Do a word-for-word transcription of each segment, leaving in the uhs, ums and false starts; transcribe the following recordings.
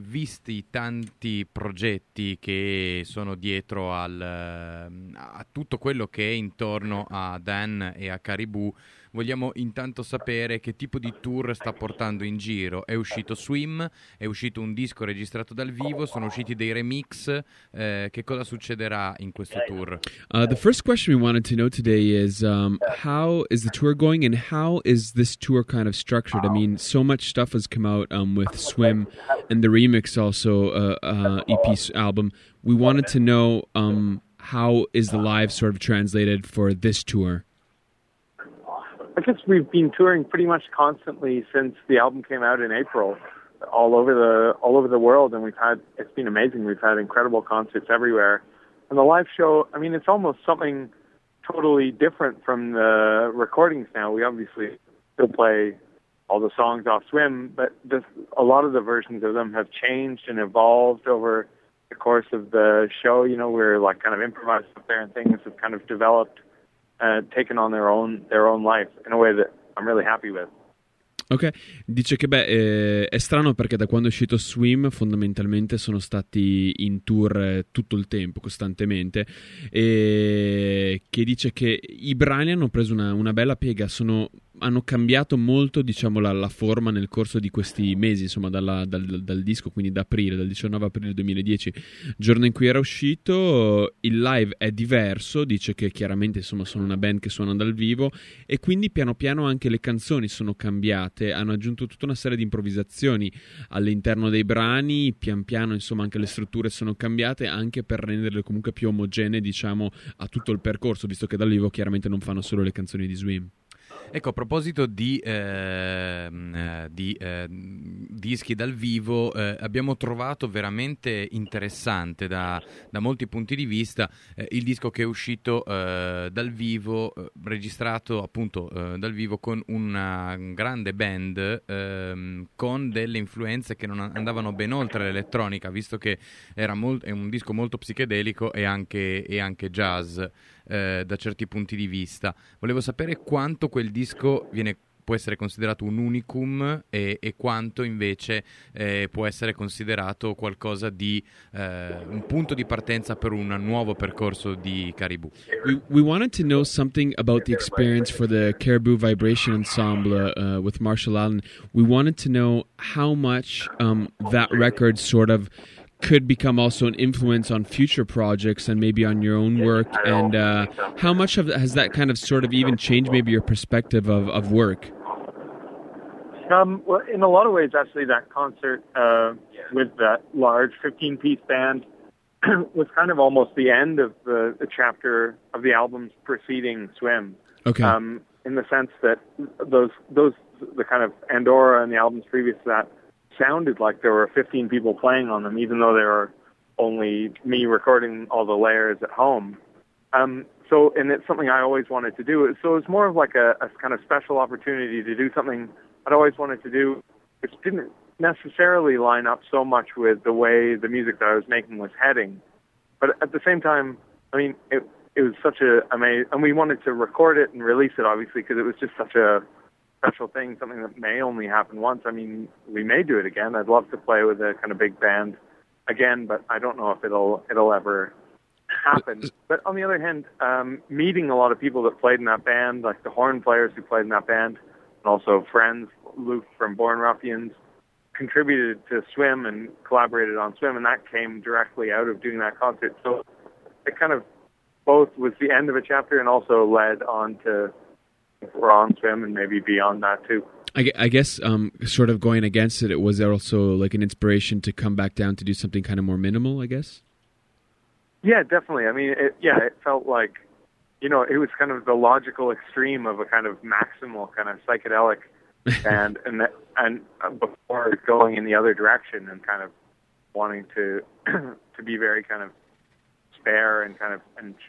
visti tanti progetti che sono dietro al, a tutto quello che è intorno a Dan e a Caribou, vogliamo intanto sapere che tipo di tour sta portando in giro. È uscito Swim, è uscito un disco registrato dal vivo, sono usciti dei remix, eh, che cosa succederà in questo tour? Uh, the first question we wanted to know today is um, how is the tour going and how is this tour kind of structured? I mean, so much stuff has come out um, with Swim and the remix also uh, uh, E P album. We wanted to know um, how is the live sort of translated for this tour? I guess we've been touring pretty much constantly since the album came out in April, all over the all over the world, and we've had it's been amazing. We've had incredible concerts everywhere, and the live show. I mean, it's almost something totally different from the recordings now. We obviously still play all the songs off Swim, but this, a lot of the versions of them have changed and evolved over the course of the show. You know, we're like kind of improvised up there, and things have kind of developed. Uh, taken on their own their own life in a way that I'm really happy with. Ok, dice che beh, eh, è strano perché da quando è uscito Swim fondamentalmente sono stati in tour eh, tutto il tempo, costantemente, e che dice che i brani hanno preso una, una bella piega, sono, hanno cambiato molto, diciamo, la, la forma nel corso di questi mesi, insomma, dalla, dal, dal disco, quindi da aprile, dal diciannove aprile duemiladieci, giorno in cui era uscito. Il live è diverso, dice che chiaramente, insomma, sono una band che suona dal vivo e quindi piano piano anche le canzoni sono cambiate. Hanno aggiunto tutta una serie di improvvisazioni all'interno dei brani, pian piano insomma anche le strutture sono cambiate, anche per renderle comunque più omogenee, diciamo, a tutto il percorso, visto che dal vivo chiaramente non fanno solo le canzoni di Swim. Ecco, a proposito di, eh, di eh, dischi dal vivo, eh, abbiamo trovato veramente interessante da, da molti punti di vista eh, il disco che è uscito eh, dal vivo, eh, registrato appunto eh, dal vivo con una grande band eh, con delle influenze che non andavano ben oltre l'elettronica, visto che era molt- è un disco molto psichedelico e anche, e anche jazz. Eh, da certi punti di vista. Volevo sapere quanto quel disco viene, può essere considerato un unicum e, e quanto invece eh, può essere considerato qualcosa di eh, un punto di partenza per un nuovo percorso di Caribou. We, we wanted to know something about the experience for the Caribou Vibration Ensemble uh, with Marshall Allen. We wanted to know how much um, that record sort of could become also an influence on future projects and maybe on your own work, and uh, how much of has that kind of sort of even changed maybe your perspective of, of work? Um, well, in a lot of ways, actually, that concert uh, with that large fifteen-piece band was kind of almost the end of the, the chapter of the albums preceding Swim. Okay. Um, in the sense that those those the kind of Andorra and the albums previous to that sounded like there were fifteen people playing on them, even though there were only me recording all the layers at home. Um, so, and it's something I always wanted to do. So it's more of like a, a kind of special opportunity to do something I'd always wanted to do, which didn't necessarily line up so much with the way the music that I was making was heading. But at the same time, I mean, it, it was such a amazing, and we wanted to record it and release it, obviously, because it was just such a special thing, something that may only happen once. I mean, we may do it again. I'd love to play with a kind of big band again, but I don't know if it'll it'll ever happen. But on the other hand, um, meeting a lot of people that played in that band, like the horn players who played in that band, and also friends, Luke from Born Ruffians, contributed to Swim and collaborated on Swim, and that came directly out of doing that concert. So it kind of both was the end of a chapter and also led on to we're on Swim and maybe beyond that too. I, I guess um, sort of going against it, it was also like an inspiration to come back down to do something kind of more minimal, I guess? Yeah, definitely. I mean, it, yeah, it felt like, you know, it was kind of the logical extreme of a kind of maximal kind of psychedelic band, and that, and before going in the other direction and kind of wanting to to be very kind of spare and kind of and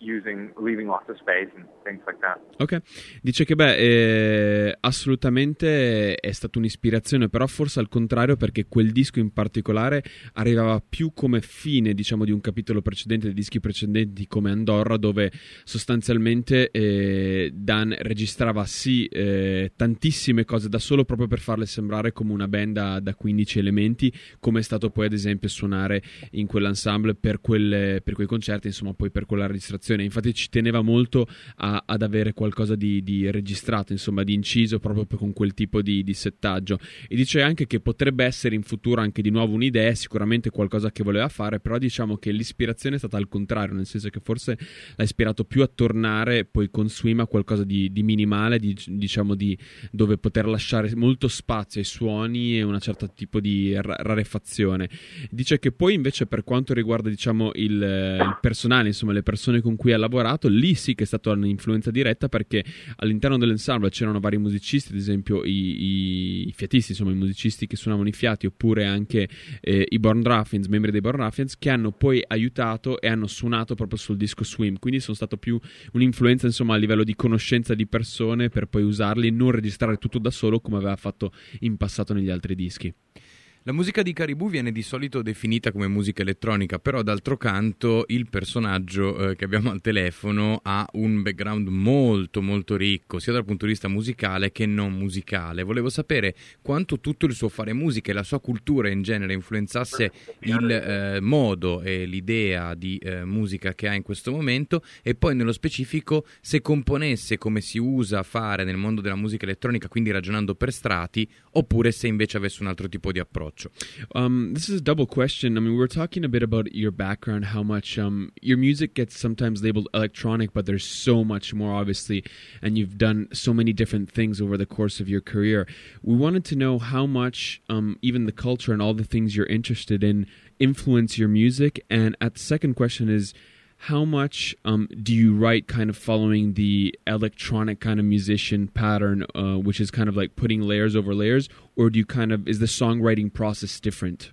using, leaving lots of space and things like that. Ok, dice che beh, eh, assolutamente è stata un'ispirazione, però forse al contrario, perché quel disco in particolare arrivava più come fine, diciamo, di un capitolo precedente, dei dischi precedenti come Andorra, dove sostanzialmente eh, Dan registrava sì eh, tantissime cose da solo proprio per farle sembrare come una band da, da quindici elementi, come è stato poi ad esempio suonare in quell'ensemble per, quelle, per quei concerti, insomma poi per quella registrazione. Infatti ci teneva molto a, ad avere qualcosa di, di registrato, insomma di inciso proprio con quel tipo di, di settaggio, e dice anche che potrebbe essere in futuro anche di nuovo un'idea, sicuramente qualcosa che voleva fare, però diciamo che l'ispirazione è stata al contrario, nel senso che forse l'ha ispirato più a tornare poi con Swim a qualcosa di, di minimale, di, diciamo di dove poter lasciare molto spazio ai suoni e una certa tipo di ra- rarefazione. Dice che poi invece per quanto riguarda diciamo il, il personale, insomma le persone con cui ha lavorato, lì sì che è stata un'influenza diretta, perché all'interno dell'ensemble c'erano vari musicisti, ad esempio i, i fiatisti, insomma i musicisti che suonavano i fiati, oppure anche eh, i Born Ruffians, membri dei Born Ruffians, che hanno poi aiutato e hanno suonato proprio sul disco Swim, quindi sono stato più un'influenza insomma a livello di conoscenza di persone per poi usarli e non registrare tutto da solo come aveva fatto in passato negli altri dischi. La musica di Caribou viene di solito definita come musica elettronica, però d'altro canto il personaggio eh, che abbiamo al telefono ha un background molto molto ricco, sia dal punto di vista musicale che non musicale. Volevo sapere quanto tutto il suo fare musica e la sua cultura in genere influenzasse il eh, modo e l'idea di eh, musica che ha in questo momento, e poi nello specifico se componesse come si usa a fare nel mondo della musica elettronica, quindi ragionando per strati, oppure se invece avesse un altro tipo di approccio. Um, this is a double question. I mean, we were talking a bit about your background, how much um, your music gets sometimes labeled electronic, but there's so much more, obviously, and you've done so many different things over the course of your career. We wanted to know how much um, even the culture and all the things you're interested in influence your music. And at the second question is, how much um, do you write kind of following the electronic kind of musician pattern, uh, which is kind of like putting layers over layers, or do you kind of, is the songwriting process different?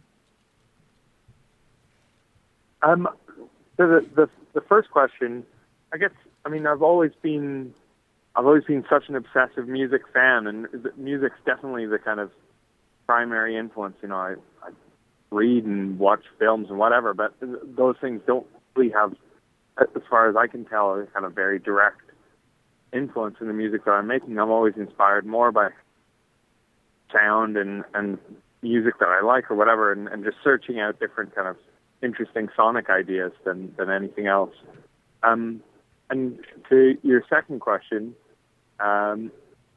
Um, the, the the first question, I guess, I mean, I've always been, I've always been such an obsessive music fan, and music's definitely the kind of primary influence. You know, I, I read and watch films and whatever, but those things don't really have, as far as I can tell, a kind of very direct influence in the music that I'm making. I'm always inspired more by sound and, and music that I like or whatever, and, and just searching out different kind of interesting sonic ideas than, than anything else. Um, and to your second question, um,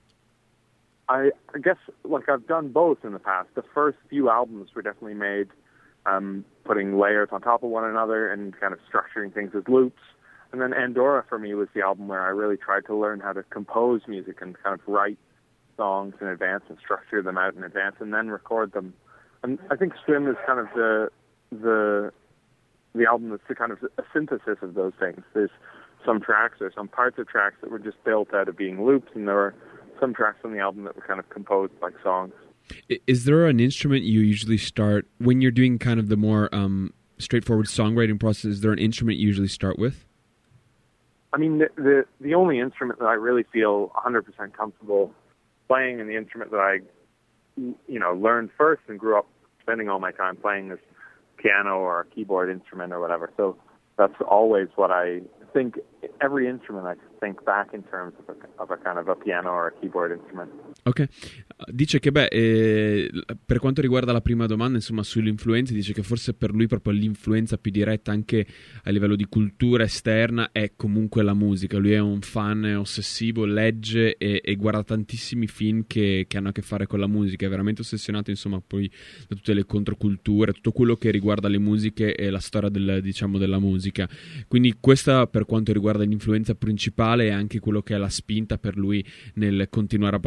I, I guess, like, I've done both in the past. The first few albums were definitely made Um, putting layers on top of one another and kind of structuring things as loops. And then Andorra for me was the album where I really tried to learn how to compose music and kind of write songs in advance and structure them out in advance and then record them. And I think Swim is kind of the the the album that's the kind of a synthesis of those things. There's some tracks or some parts of tracks that were just built out of being loops, and there were some tracks on the album that were kind of composed like songs. Is there an instrument you usually start when you're doing kind of the more um, straightforward songwriting process? Is there an instrument you usually start with? I mean, the, the the only instrument that I really feel one hundred percent comfortable playing, and the instrument that I, you know, learned first and grew up spending all my time playing, is piano or a keyboard instrument or whatever. So that's always what I think. Every instrument I think back in terms of a, of a kind of a piano or a keyboard instrument. Ok, dice che beh, eh, per quanto riguarda la prima domanda, insomma, sulle influenze, dice che forse per lui proprio l'influenza più diretta anche a livello di cultura esterna è comunque la musica. Lui è un fan ossessivo, legge e, e guarda tantissimi film che, che hanno a che fare con la musica, è veramente ossessionato, insomma, poi da tutte le controculture, tutto quello che riguarda le musiche e la storia del, diciamo, della musica. Quindi questa, per quanto riguarda l'influenza principale, è anche quello che è la spinta per lui nel continuare a portare avanti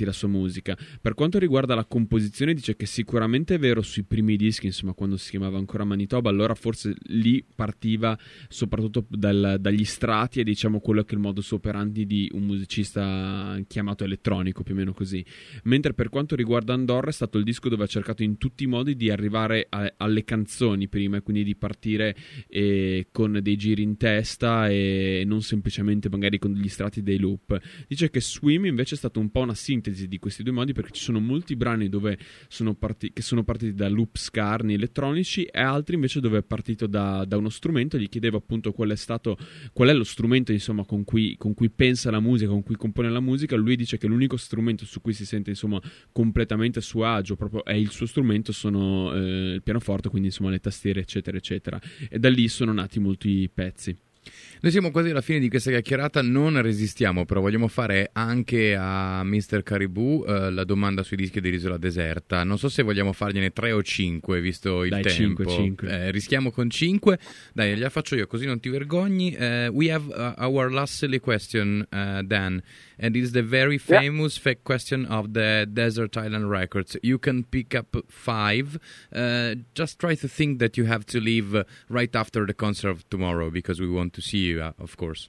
la sua musica. Per quanto riguarda la composizione, dice che sicuramente è vero sui primi dischi, insomma, quando si chiamava ancora Manitoba, allora forse lì partiva soprattutto dal, dagli strati e diciamo quello che è il modus operandi di un musicista chiamato elettronico, più o meno così. Mentre per quanto riguarda Andorra è stato il disco dove ha cercato in tutti i modi di arrivare a, alle canzoni prima, e quindi di partire eh, con dei giri in testa e non semplicemente magari con degli strati, dei loop. Dice che Swim invece è stato un po' una sintesi di questi due modi, perché ci sono molti brani dove sono parti- che sono partiti da loop scarni elettronici e altri invece dove è partito da, da uno strumento. Gli chiedevo appunto qual è stato qual è lo strumento insomma con cui, con cui pensa la musica, con cui compone la musica. Lui dice che l'unico strumento su cui si sente insomma completamente a suo agio, proprio è il suo strumento, sono eh, il pianoforte, quindi insomma le tastiere eccetera eccetera, e da lì sono nati molti pezzi. Noi siamo quasi alla fine di questa chiacchierata, non resistiamo, però vogliamo fare anche a mister Caribou eh, la domanda sui dischi dell'Isola Deserta. Non so se vogliamo fargliene tre o cinque, visto il Dai, tempo. cinque, cinque. Eh, rischiamo con cinque. Dai, gliela faccio io, così non ti vergogni. Uh, we have uh, our last silly question, uh, Dan, and it's the very famous yeah. fake question of the Desert Island Records. You can pick up five. Uh, just try to think that you have to leave uh, right after the concert of tomorrow, because we want to see you, uh, of course.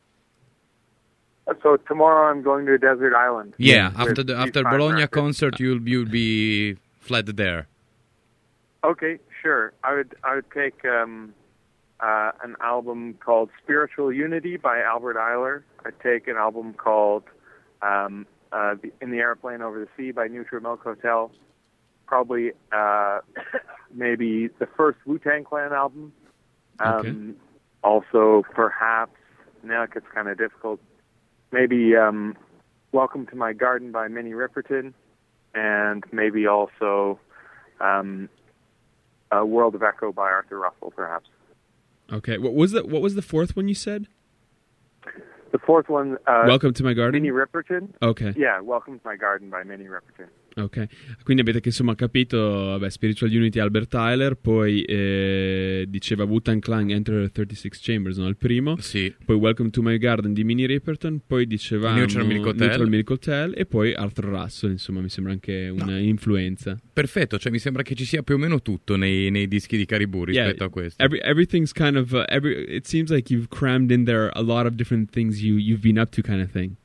So tomorrow I'm going to Desert Island. Yeah, after the after Bologna records. concert, you'll you'll be fled there. Okay, sure. I would I would take um, uh, an album called Spiritual Unity by Albert Ayler. I'd take an album called um, uh, the, In the Airplane Over the Sea by Neutral Milk Hotel. Probably uh, maybe the first Wu-Tang Clan album. Um, okay. Also, perhaps, now it gets kind of difficult, maybe um, Welcome to My Garden by Minnie Riperton, and maybe also um, uh, World of Echo by Arthur Russell, perhaps. Okay. What was the What was the fourth one you said? The fourth one. Uh, Welcome to My Garden. Minnie Riperton. Okay. Yeah, Welcome to My Garden by Minnie Riperton. Ok, quindi avete che insomma capito, vabbè, Spiritual Unity Albert Ayler, poi eh, diceva Wu-Tang Clan Enter thirty-six Chambers, no? Il primo, sì. Poi Welcome to My Garden di Minnie Riperton, poi dicevamo Neutral Milk Hotel. Neutral Milk Hotel e poi Arthur Russell, insomma mi sembra anche una no. influenza. Perfetto, cioè mi sembra che ci sia più o meno tutto nei, nei dischi di Caribou rispetto yeah, a questo. Every, everything's kind of, uh, every, it seems like you've crammed in there a lot of different things you, you've been up to kind of thing.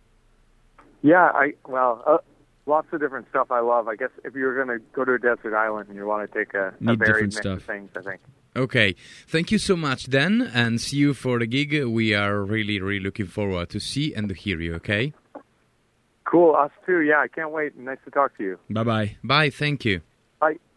Yeah, I, well... Uh, lots of different stuff I love. I guess if you're going to go to a desert island and you want to take a, a varied mix stuff. of things, I think. Okay. Thank you so much, Dan, and see you for the gig. We are really, really looking forward to see and to hear you, okay? Cool. Us too. Yeah, I can't wait. Nice to talk to you. Bye-bye. Bye. Thank you. Bye.